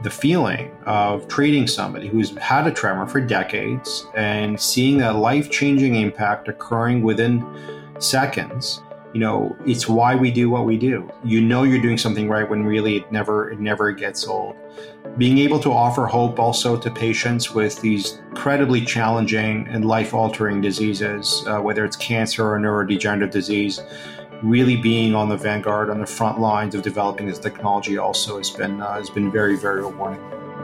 the feeling of treating somebody who's had a tremor for decades and seeing that life-changing impact occurring within seconds. It's why we do what we do. You're doing something right when really it never gets old. Being able to offer hope also to patients with these incredibly challenging and life-altering diseases, whether it's cancer or neurodegenerative disease, really being on the vanguard, on the front lines of developing this technology also has been very, very rewarding.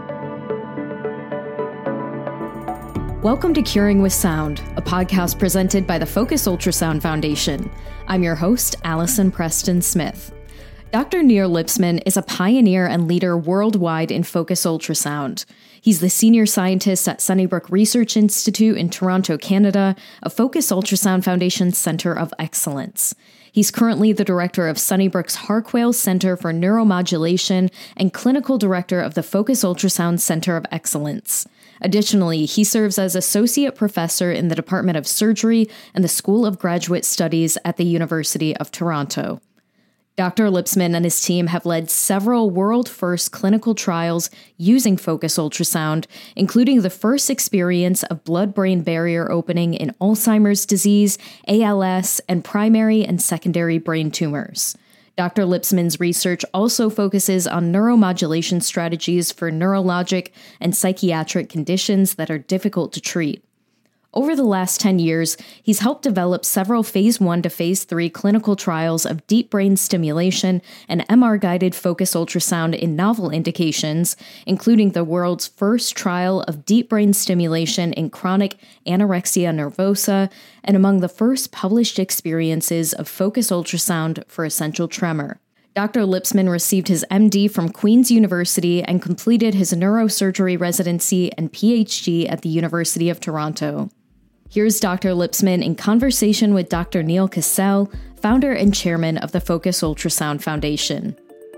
Welcome to Curing with Sound, a podcast presented by the Focus Ultrasound Foundation. I'm your host, Allison Preston Smith. Dr. Nir Lipsman is a pioneer and leader worldwide in focus ultrasound. He's the senior scientist at Sunnybrook Research Institute in Toronto, Canada, a Focus Ultrasound Foundation Center of Excellence. He's currently the director of Sunnybrook's Harquail Center for Neuromodulation and clinical director of the Focus Ultrasound Center of Excellence. Additionally, he serves as associate professor in the Department of Surgery and the School of Graduate Studies at the University of Toronto. Dr. Lipsman and his team have led several world-first clinical trials using focus ultrasound, including the first experience of blood-brain barrier opening in Alzheimer's disease, ALS, and primary and secondary brain tumors. Dr. Lipsman's research also focuses on neuromodulation strategies for neurologic and psychiatric conditions that are difficult to treat. Over the last 10 years, he's helped develop several phase 1 to phase 3 clinical trials of deep brain stimulation and MR-guided focus ultrasound in novel indications, including the world's first trial of deep brain stimulation in chronic anorexia nervosa, and among the first published experiences of focus ultrasound for essential tremor. Dr. Lipsman received his MD from Queen's University and completed his neurosurgery residency and PhD at the University of Toronto. Here's Dr. Lipsman in conversation with Dr. Neil Cassel, founder and chairman of the Focus Ultrasound Foundation.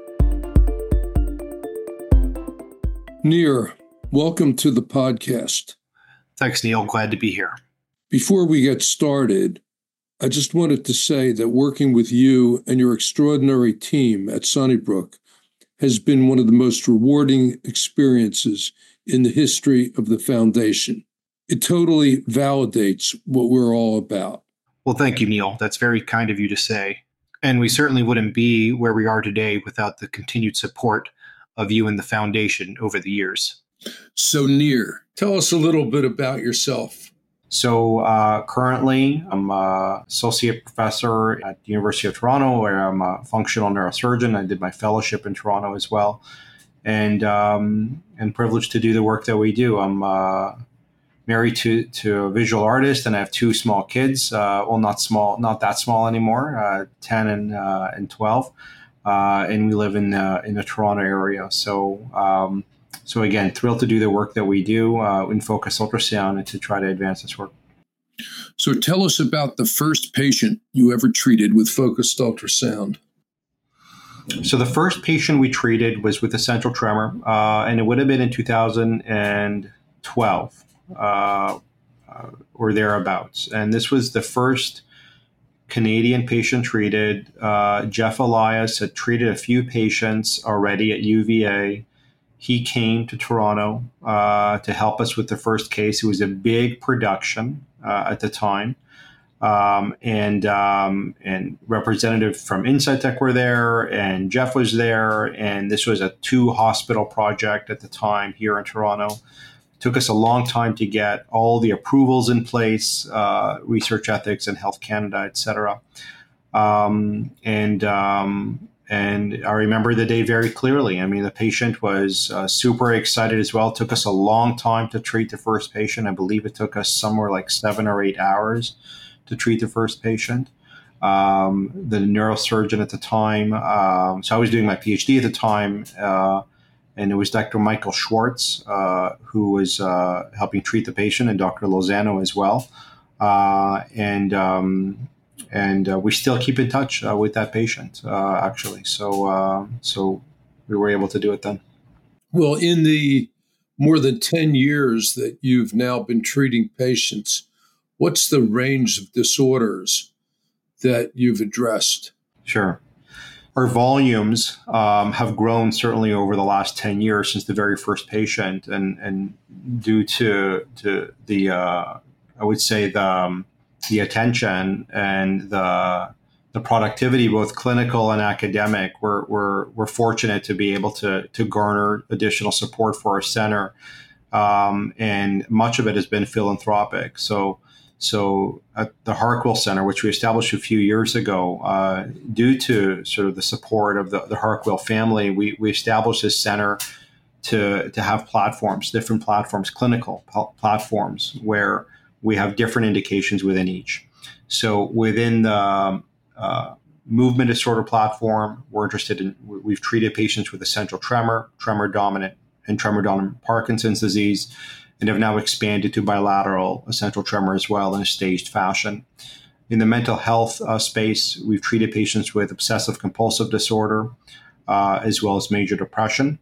Nir, welcome to the podcast. Thanks, Neil. Glad to be here. Before we get started, I just wanted to say that working with you and your extraordinary team at Sunnybrook has been one of the most rewarding experiences in the history of the foundation. It totally validates what we're all about. Well, thank you, Neil. That's very kind of you to say. And we certainly wouldn't be where we are today without the continued support of you and the foundation over the years. So, Nir, tell us a little bit about yourself. So currently, I'm an associate professor at the University of Toronto, where I'm a functional neurosurgeon. I did my fellowship in Toronto as well, and privileged to do the work that we do. I'm married to a visual artist, and I have two small kids. Not that small anymore, 10 and 12, and we live in the Toronto area. So again, thrilled to do the work that we do in focus ultrasound and to try to advance this work. So tell us about the first patient you ever treated with focused ultrasound. So the first patient we treated was with essential tremor, and it would have been in 2012 or thereabouts. And this was the first Canadian patient treated. Jeff Elias had treated a few patients already at UVA. He came to Toronto to help us with the first case. It was a big production at the time. And representative from Insightec were there, and Jeff was there. And this was a 2-hospital project at the time here in Toronto. It took us a long time to get all the approvals in place, Research Ethics and Health Canada, et cetera. And I remember the day very clearly. I mean, the patient was super excited as well. It took us a long time to treat the first patient. I believe it took us somewhere like 7 or 8 hours to treat the first patient. The neurosurgeon at the time, so I was doing my PhD at the time, and it was Dr. Michael Schwartz who was helping treat the patient, and Dr. Lozano as well. And we still keep in touch with that patient, actually. So we were able to do it then. Well, in the more than 10 years that you've now been treating patients, what's the range of disorders that you've addressed? Sure. our volumes have grown certainly over the last 10 years since the very first patient, and due to the I would say the attention and the productivity, both clinical and academic, we're fortunate to be able to garner additional support for our center, and much of it has been philanthropic. So at the Hartwell Center, which we established a few years ago, due to sort of the support of the Hartwell family, we established this center to have platforms, different platforms, clinical platforms, where we have different indications within each. So within the movement disorder platform, we've treated patients with essential tremor dominant Parkinson's disease, and have now expanded to bilateral essential tremor as well in a staged fashion. In the mental health space, we've treated patients with obsessive compulsive disorder, as well as major depression.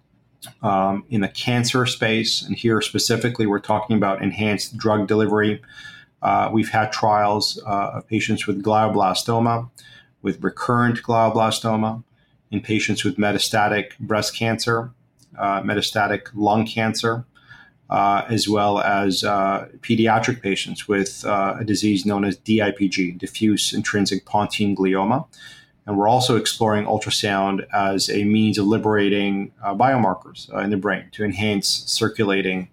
In the cancer space, and here specifically we're talking about enhanced drug delivery, we've had trials of patients with glioblastoma, with recurrent glioblastoma, in patients with metastatic breast cancer, metastatic lung cancer, as well as pediatric patients with a disease known as DIPG, diffuse intrinsic pontine glioma. And we're also exploring ultrasound as a means of liberating biomarkers in the brain to enhance circulating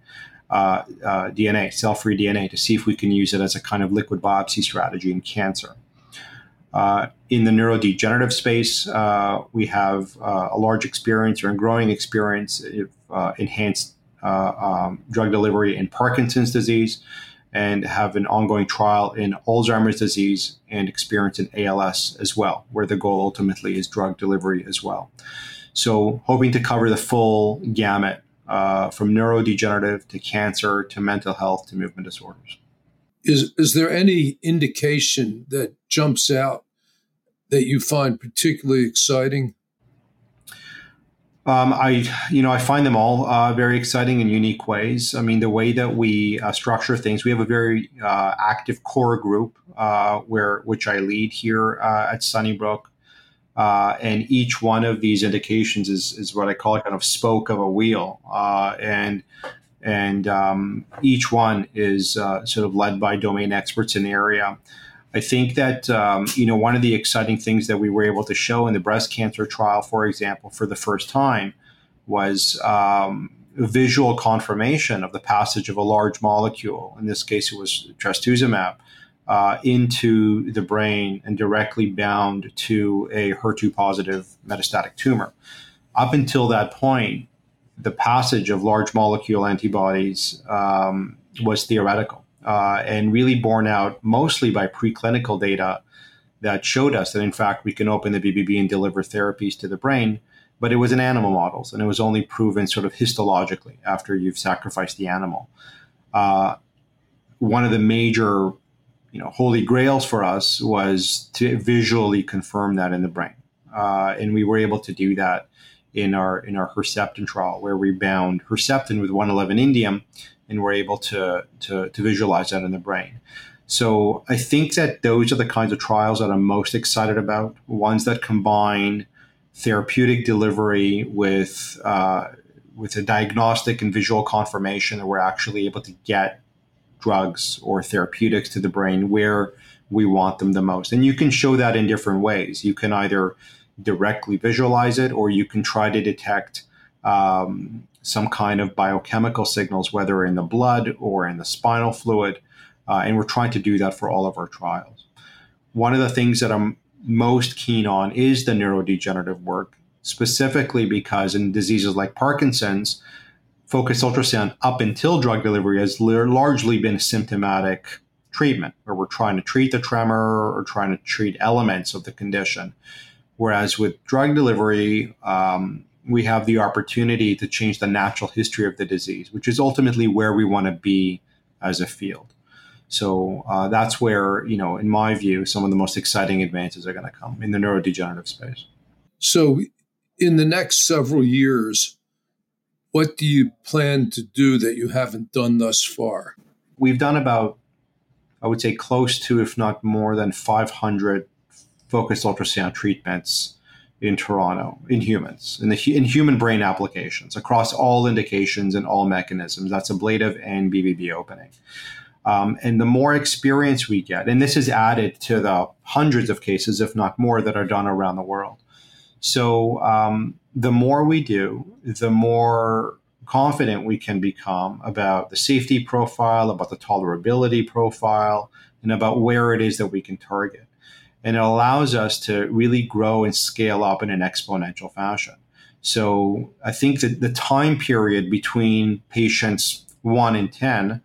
DNA, cell-free DNA, to see if we can use it as a kind of liquid biopsy strategy in cancer. In the neurodegenerative space, we have a large experience or a growing experience of enhanced drug delivery in Parkinson's disease, and have an ongoing trial in Alzheimer's disease and experience in ALS as well, where the goal ultimately is drug delivery as well. So hoping to cover the full gamut from neurodegenerative to cancer to mental health to movement disorders. Is there any indication that jumps out that you find particularly exciting? I find them all very exciting in unique ways. I mean, the way that we structure things, we have a very active core group which I lead here at Sunnybrook, and each one of these indications is what I call a kind of spoke of a wheel, and each one is sort of led by domain experts in the area. I think that, one of the exciting things that we were able to show in the breast cancer trial, for example, for the first time, was visual confirmation of the passage of a large molecule. In this case, it was trastuzumab, into the brain and directly bound to a HER2-positive metastatic tumor. Up until that point, the passage of large molecule antibodies was theoretical. And really borne out mostly by preclinical data that showed us that, in fact, we can open the BBB and deliver therapies to the brain, but it was in animal models, and it was only proven sort of histologically after you've sacrificed the animal. One of the major, holy grails for us was to visually confirm that in the brain, and we were able to do that in our Herceptin trial, where we bound Herceptin with 111-indium, and we're able to visualize that in the brain. So I think that those are the kinds of trials that I'm most excited about, ones that combine therapeutic delivery with a diagnostic and visual confirmation that we're actually able to get drugs or therapeutics to the brain where we want them the most. And you can show that in different ways. You can either directly visualize it, or you can try to detect some kind of biochemical signals, whether in the blood or in the spinal fluid. And we're trying to do that for all of our trials. One of the things that I'm most keen on is the neurodegenerative work, specifically because in diseases like Parkinson's, focused ultrasound up until drug delivery has largely been symptomatic treatment, where we're trying to treat the tremor or trying to treat elements of the condition. Whereas with drug delivery, we have the opportunity to change the natural history of the disease, which is ultimately where we want to be as a field. So that's where, in my view, some of the most exciting advances are going to come in the neurodegenerative space. So in the next several years, what do you plan to do that you haven't done thus far? We've done about, I would say, close to, if not more than 500 focused ultrasound treatments in Toronto, in humans, in human brain applications across all indications and all mechanisms. That's ablative and BBB opening. And the more experience we get, and this is added to the hundreds of cases, if not more, that are done around the world. So the more we do, the more confident we can become about the safety profile, about the tolerability profile, and about where it is that we can target. And it allows us to really grow and scale up in an exponential fashion. So I think that the time period between patients 1 and 10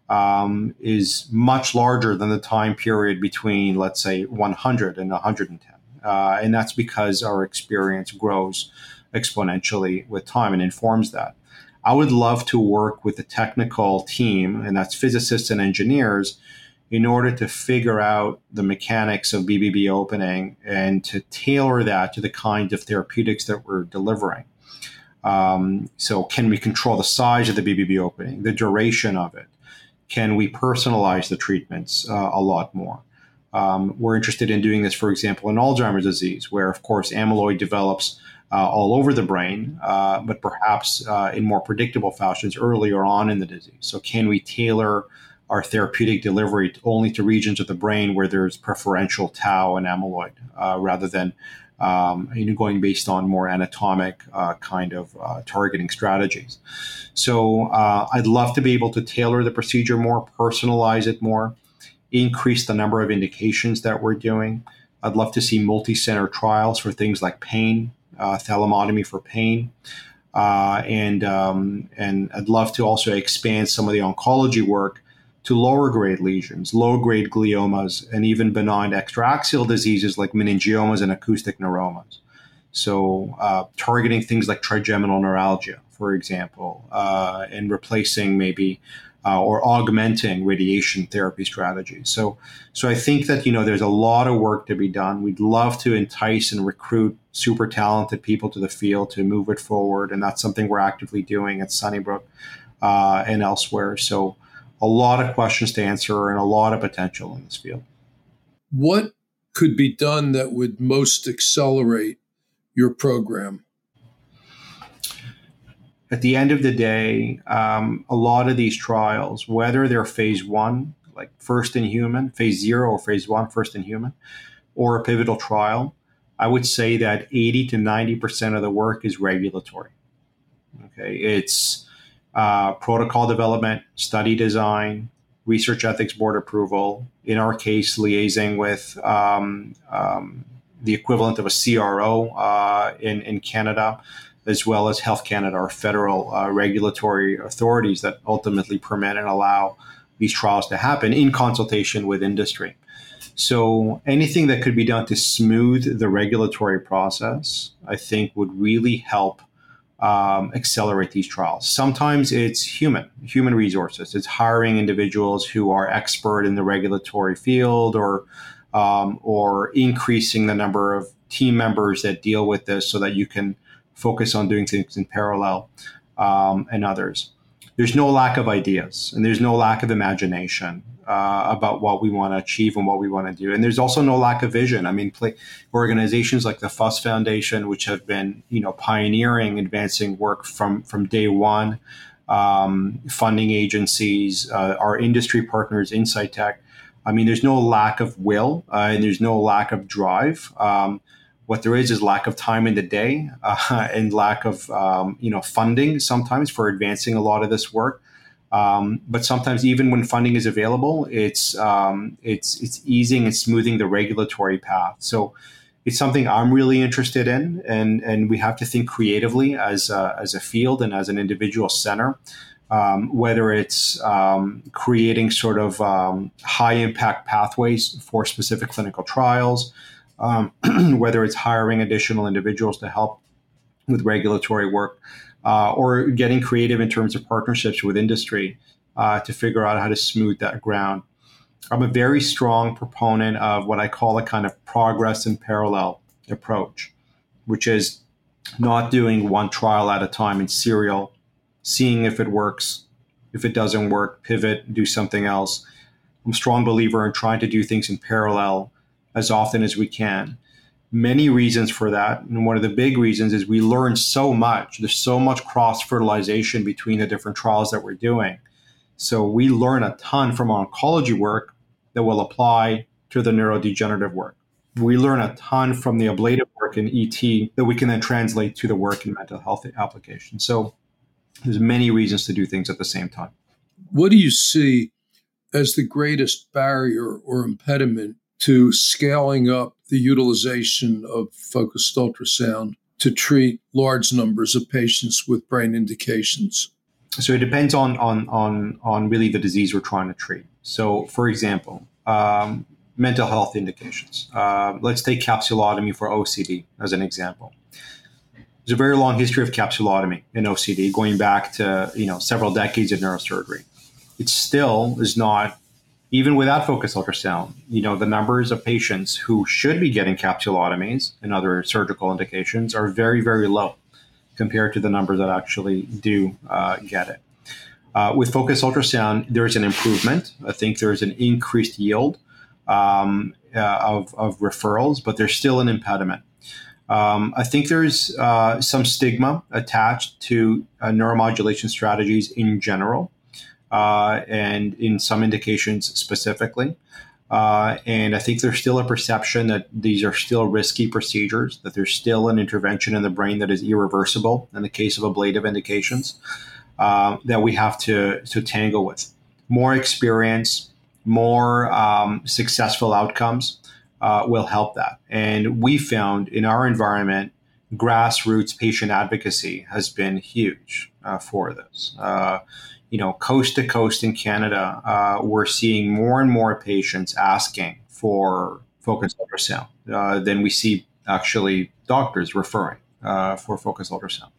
is much larger than the time period between, let's say, 100 and 110. And that's because our experience grows exponentially with time and informs that. I would love to work with the technical team, and that's physicists and engineers, in order to figure out the mechanics of BBB opening and to tailor that to the kind of therapeutics that we're delivering. So can we control the size of the BBB opening, the duration of it? Can we personalize the treatments a lot more? We're interested in doing this, for example, in Alzheimer's disease, where, of course, amyloid develops all over the brain, but perhaps in more predictable fashions earlier on in the disease. So can we tailor our therapeutic delivery only to regions of the brain where there's preferential tau and amyloid, rather than going based on more anatomic kind of targeting strategies. So I'd love to be able to tailor the procedure more, personalize it more, increase the number of indications that we're doing. I'd love to see multi-center trials for things like pain, thalamotomy for pain. And I'd love to also expand some of the oncology work to lower grade lesions, low grade gliomas, and even benign extraaxial diseases like meningiomas and acoustic neuromas. So targeting things like trigeminal neuralgia, for example, and replacing maybe or augmenting radiation therapy strategies. So I think that, there's a lot of work to be done. We'd love to entice and recruit super talented people to the field to move it forward. And that's something we're actively doing at Sunnybrook and elsewhere. So a lot of questions to answer and a lot of potential in this field. What could be done that would most accelerate your program? At the end of the day, a lot of these trials, whether they're phase 1, like first in human, phase 0 or phase 1, first in human, or a pivotal trial, I would say that 80 to 90% of the work is regulatory. Okay, it's protocol development, study design, research ethics board approval, in our case, liaising with the equivalent of a CRO in Canada, as well as Health Canada, our federal regulatory authorities that ultimately permit and allow these trials to happen in consultation with industry. So anything that could be done to smooth the regulatory process, I think would really help accelerate these trials. Sometimes it's human resources. It's hiring individuals who are expert in the regulatory field, or increasing the number of team members that deal with this so that you can focus on doing things in parallel, and others. There's no lack of ideas, and there's no lack of imagination about what we want to achieve and what we want to do. And there's also no lack of vision. I mean, organizations like the FUS Foundation, which have been, pioneering advancing work from day one, funding agencies, our industry partners, Insight Tech. I mean, there's no lack of will, and there's no lack of drive. What there is lack of time in the day, and lack of funding sometimes for advancing a lot of this work. But sometimes even when funding is available, it's easing and smoothing the regulatory path. So it's something I'm really interested in, and we have to think creatively as a field and as an individual center. Whether it's creating sort of high impact pathways for specific clinical trials, whether it's hiring additional individuals to help with regulatory work, or getting creative in terms of partnerships with industry to figure out how to smooth that ground. I'm a very strong proponent of what I call a kind of progress in parallel approach, which is not doing one trial at a time in serial, seeing if it works. If it doesn't work, pivot, do something else. I'm a strong believer in trying to do things in parallel as often as we can. Many reasons for that. And one of the big reasons is we learn so much. There's so much cross-fertilization between the different trials that we're doing. So we learn a ton from oncology work that will apply to the neurodegenerative work. We learn a ton from the ablative work in ET that we can then translate to the work in mental health applications. So there's many reasons to do things at the same time. What do you see as the greatest barrier or impediment to scaling up the utilization of focused ultrasound to treat large numbers of patients with brain indications? So it depends on really the disease we're trying to treat. So, for example, mental health indications. Let's take capsulotomy for OCD as an example. There's a very long history of capsulotomy in OCD, going back to several decades of neurosurgery. It still is not, even without focused ultrasound, the numbers of patients who should be getting capsulotomies and other surgical indications are very, very low compared to the numbers that actually do get it. With focused ultrasound, there's an improvement. I think there's an increased yield of referrals, but there's still an impediment. I think there's some stigma attached to neuromodulation strategies in general. And in some indications specifically. And I think there's still a perception that these are still risky procedures, that there's still an intervention in the brain that is irreversible in the case of ablative indications that we have to tangle with. More experience, more successful outcomes will help that. And we found in our environment, grassroots patient advocacy has been huge for this. Coast to coast in Canada, we're seeing more and more patients asking for focused ultrasound than we see actually doctors referring for focused ultrasound.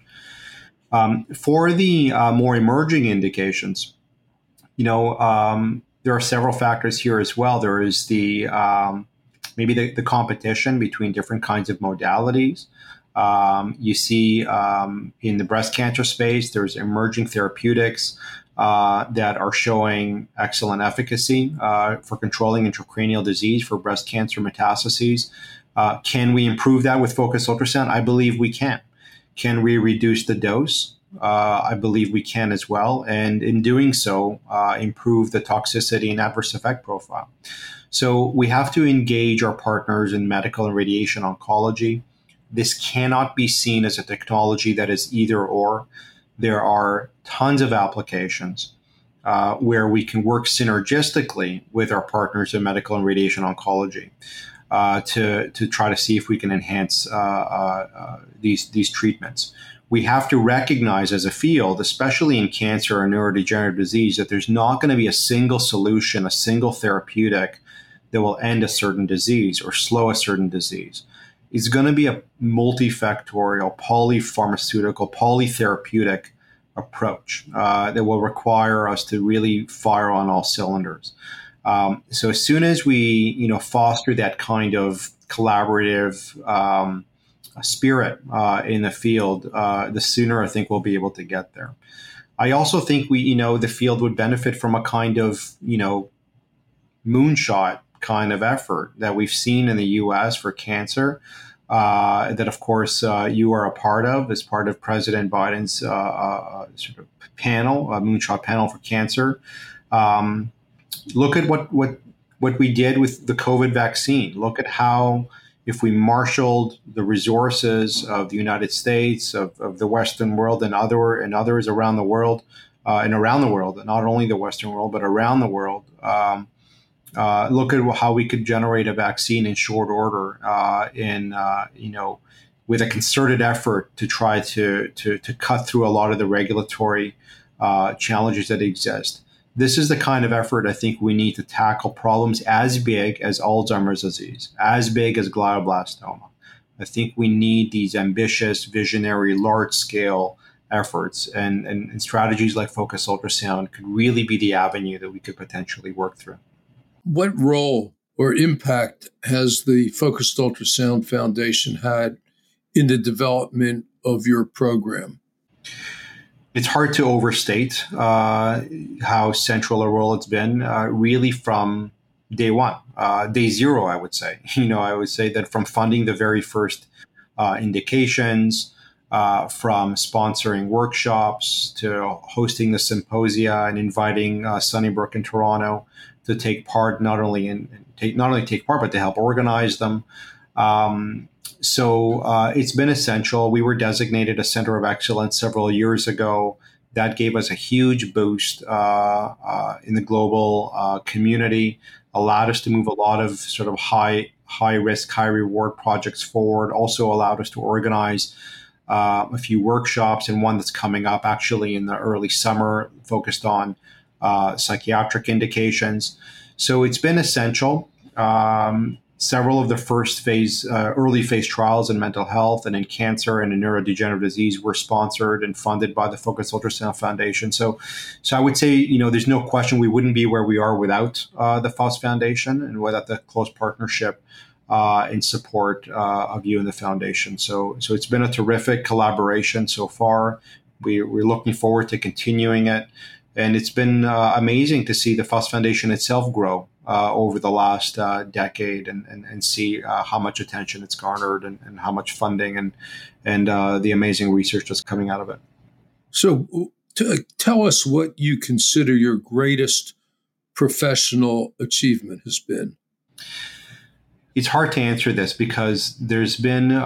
For the more emerging indications, there are several factors here as well. There is the maybe the competition between different kinds of modalities. You see in the breast cancer space, there's emerging therapeutics that are showing excellent efficacy for controlling intracranial disease for breast cancer metastases. Can we improve that with focused ultrasound? I believe we can. Can we reduce the dose? I believe we can as well. And in doing so, improve the toxicity and adverse effect profile. So we have to engage our partners in medical and radiation oncology. This cannot be seen as a technology that is either or. There are tons of applications where we can work synergistically with our partners in medical and radiation oncology to try to see if we can enhance these treatments. We have to recognize as a field, especially in cancer or neurodegenerative disease, that there's not going to be a single solution, a single therapeutic that will end a certain disease or slow a certain disease. It's going to be a multifactorial, polypharmaceutical, polytherapeutic approach that will require us to really fire on all cylinders. So as soon as we, foster that kind of collaborative spirit in the field, the sooner I think we'll be able to get there. I also think the field would benefit from a kind of, moonshot kind of effort that we've seen in the U.S. for cancer, that of course you are a part of as part of President Biden's sort of panel, a moonshot panel for cancer. Look at what we did with the COVID vaccine. Look at how, if we marshaled the resources of the United States, of the Western world, and others around the world, not only the Western world but around the world. Look at how we could generate a vaccine in short order, with a concerted effort to try to cut through a lot of the regulatory challenges that exist. This is the kind of effort I think we need to tackle problems as big as Alzheimer's disease, as big as glioblastoma. I think we need these ambitious, visionary, large-scale efforts, and strategies like focused ultrasound could really be the avenue that we could potentially work through. What role or impact has the Focused Ultrasound Foundation had in the development of your program? It's hard to overstate how central a role it's been, really from day one, day zero, I would say. I would say that from funding the very first indications, from sponsoring workshops to hosting the symposia and inviting Sunnybrook and Toronto to take part, not only take part, but to help organize them. So it's been essential. We were designated a center of excellence several years ago. That gave us a huge boost in the global community, allowed us to move a lot of sort of high risk, high reward projects forward, also allowed us to organize a few workshops, and one that's coming up actually in the early summer focused on psychiatric indications. So it's been essential. Several of the early phase trials in mental health and in cancer and in neurodegenerative disease were sponsored and funded by the Focus Ultrasound Foundation. So I would say, there's no question we wouldn't be where we are without the FUS Foundation and without the close partnership in support of you and the foundation. So it's been a terrific collaboration so far. We're looking forward to continuing it. And it's been amazing to see the FUS Foundation itself grow over the last decade and see how much attention it's garnered and how much funding and the amazing research that's coming out of it. So tell us what you consider your greatest professional achievement has been. It's hard to answer this because there's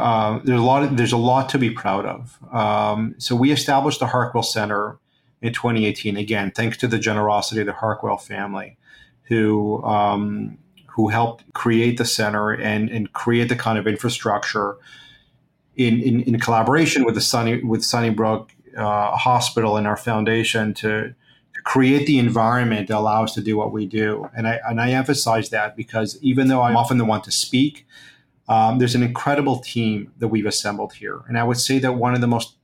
a lot to be proud of. So we established the Harkwell Center in 2018, again, thanks to the generosity of the Harkwell family, who helped create the center and create the kind of infrastructure in collaboration with Sunnybrook Hospital and our foundation to create the environment that allows us to do what we do. And I emphasize that because even though I'm often the one to speak, there's an incredible team that we've assembled here. And I would say that one of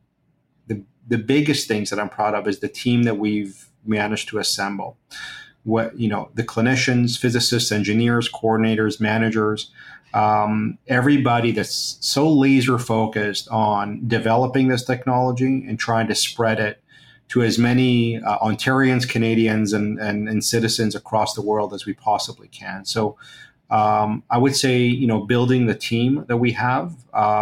the biggest things that I'm proud of is the team that we've managed to assemble. The clinicians, physicists, engineers, coordinators, managers, everybody that's so laser focused on developing this technology and trying to spread it to as many Ontarians, Canadians, and citizens across the world as we possibly can. So I would say, building the team that we have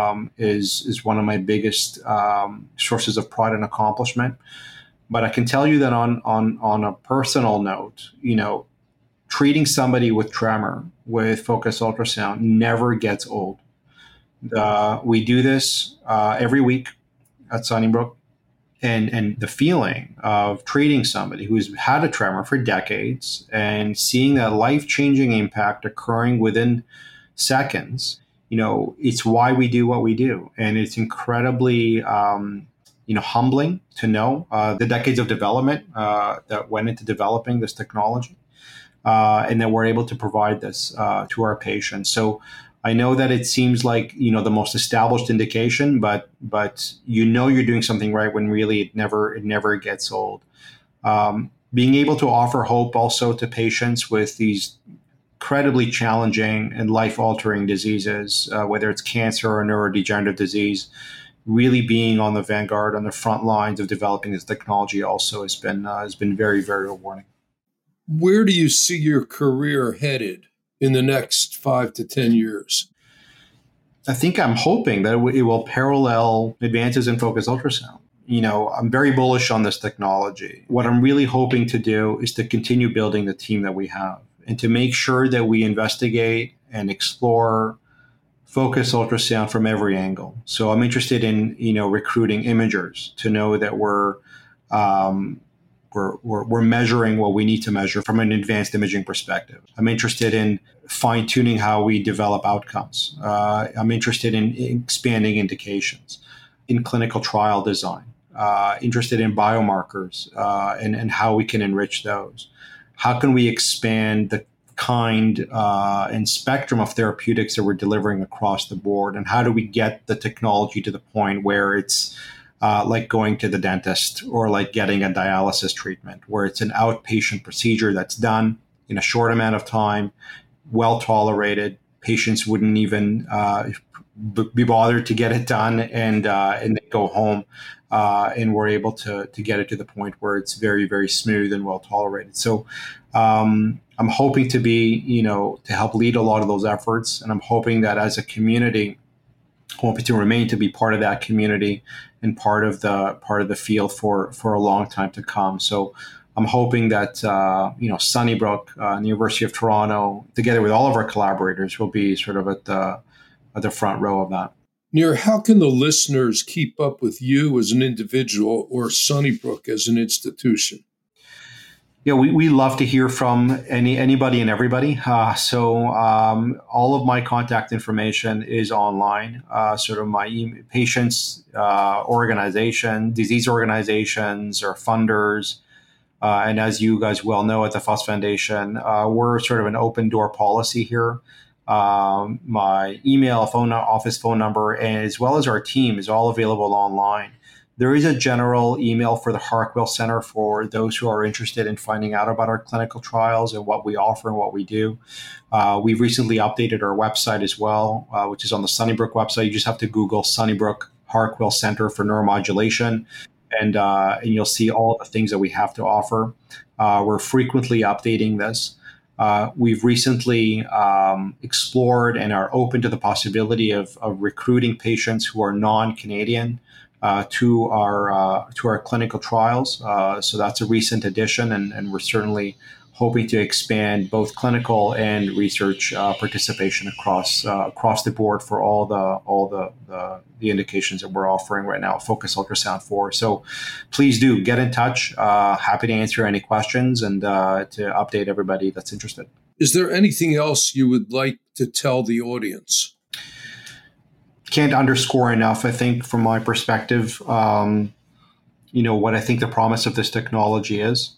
is one of my biggest sources of pride and accomplishment. But I can tell you that on a personal note, treating somebody with tremor with Focus Ultrasound never gets old. We do this every week at Sunnybrook. And the feeling of treating somebody who's had a tremor for decades and seeing that life-changing impact occurring within seconds, it's why we do what we do. And it's incredibly, humbling to know the decades of development that went into developing this technology and that we're able to provide this to our patients. So I know that it seems like, the most established indication, but you're doing something right when really it never gets old. Being able to offer hope also to patients with these incredibly challenging and life-altering diseases, whether it's cancer or neurodegenerative disease, really being on the vanguard, on the front lines of developing this technology also has been very, very rewarding. Where do you see your career headed in the next 5 to 10 years? I think I'm hoping that it will parallel advances in Focus Ultrasound. I'm very bullish on this technology. What I'm really hoping to do is to continue building the team that we have and to make sure that we investigate and explore Focus Ultrasound from every angle. So I'm interested in, recruiting imagers to know that we're measuring what we need to measure from an advanced imaging perspective. I'm interested in fine-tuning how we develop outcomes. I'm interested in expanding indications, in clinical trial design, interested in biomarkers and how we can enrich those. How can we expand the kind and spectrum of therapeutics that we're delivering across the board? And how do we get the technology to the point where it's like going to the dentist or like getting a dialysis treatment, where it's an outpatient procedure that's done in a short amount of time, well tolerated. Patients wouldn't even be bothered to get it done and they go home, and we're able to get it to the point where it's very, very smooth and well tolerated. So I'm hoping to be, to help lead a lot of those efforts. And I'm hoping that as a community, hoping to remain to be part of that community and part of the field for a long time to come. So I'm hoping that Sunnybrook, the University of Toronto, together with all of our collaborators, will be sort of at the front row of that. Nir, how can the listeners keep up with you as an individual or Sunnybrook as an institution? Yeah, we love to hear from anybody and everybody. So all of my contact information is online. Sort of my patients, organization, disease organizations, or funders. And as you guys well know, at the FUS Foundation, we're sort of an open door policy here. My email, office phone number, as well as our team is all available online. There is a general email for the Harquail Center for those who are interested in finding out about our clinical trials and what we offer and what we do. We've recently updated our website as well, which is on the Sunnybrook website. You just have to Google Sunnybrook Harquail Center for Neuromodulation, and you'll see all the things that we have to offer. We're frequently updating this. We've recently explored and are open to the possibility of recruiting patients who are non-Canadian to our clinical trials. So that's a recent addition, and we're certainly hoping to expand both clinical and research participation across the board for all the indications that we're offering right now, Focus Ultrasound for. So please do get in touch. Happy to answer any questions and to update everybody that's interested. Is there anything else you would like to tell the audience? Can't underscore enough, I think, from my perspective, what I think the promise of this technology is.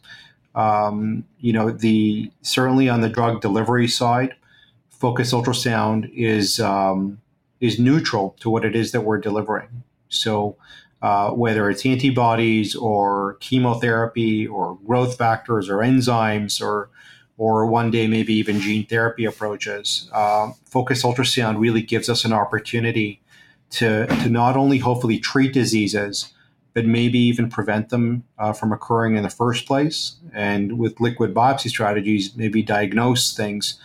Certainly on the drug delivery side, Focus Ultrasound is neutral to what it is that we're delivering. So whether it's antibodies or chemotherapy or growth factors or enzymes or one day maybe even gene therapy approaches, Focus Ultrasound really gives us an opportunity to not only hopefully treat diseases, but maybe even prevent them from occurring in the first place. And with liquid biopsy strategies, maybe diagnose things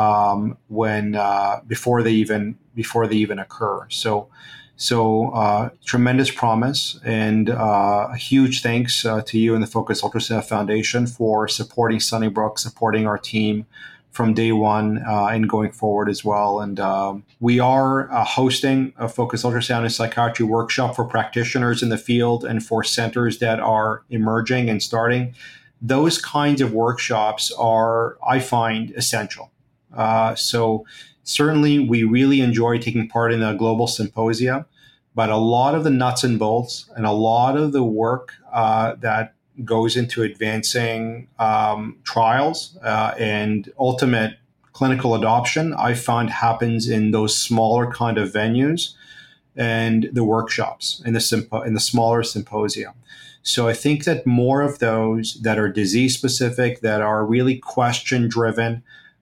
before they even occur. So tremendous promise, and a huge thanks to you and the Focus Ultrasound Foundation for supporting Sunnybrook, supporting our team from day one and going forward as well. And we are hosting a Focus Ultrasound and Psychiatry workshop for practitioners in the field and for centers that are emerging and starting. Those kinds of workshops are, I find, essential. So certainly we really enjoy taking part in the global symposia, but a lot of the nuts and bolts and a lot of the work that goes into advancing trials and ultimate clinical adoption, I found happens in those smaller kind of venues and the workshops in the smaller symposia. So I think that more of those that are disease specific, that are really question driven,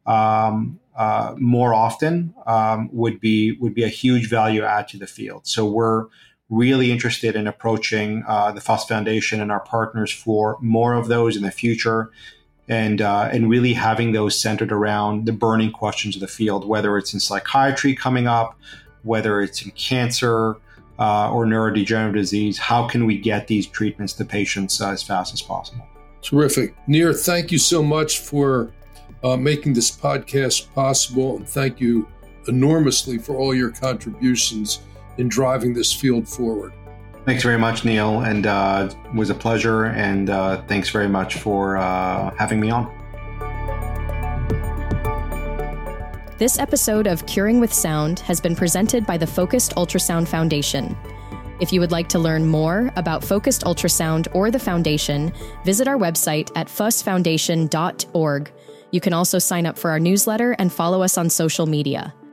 more often would be a huge value add to the field. So we're really interested in approaching the FUS Foundation and our partners for more of those in the future, and really having those centered around the burning questions of the field, whether it's in psychiatry coming up, whether it's in cancer or neurodegenerative disease. How can we get these treatments to patients as fast as possible? Terrific. Nir, thank you so much for making this podcast possible, and thank you enormously for all your contributions in driving this field forward. Thanks very much, Neil, and it was a pleasure, and thanks very much for having me on. This episode of Curing with Sound has been presented by the Focused Ultrasound Foundation. If you would like to learn more about Focused Ultrasound or the Foundation, visit our website at fusfoundation.org. You can also sign up for our newsletter and follow us on social media.